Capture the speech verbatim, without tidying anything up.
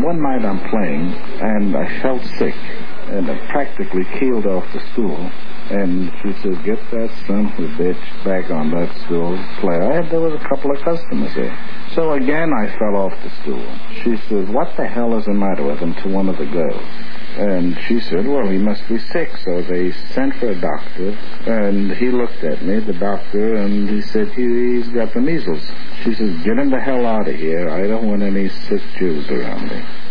one night I'm playing, and I felt sick, and I practically keeled off the stool. And she says, get that son of a bitch back on that stool, play. I had, there was a couple of customers there. So again, I fell off the stool. She says, what the hell is the matter with him, to one of the girls? And she said, well, he must be sick. So they sent for a doctor, and he looked at me, the doctor, and he said, he, he's got the measles. She says, get him the hell out of here. I don't want any sick Jews around me.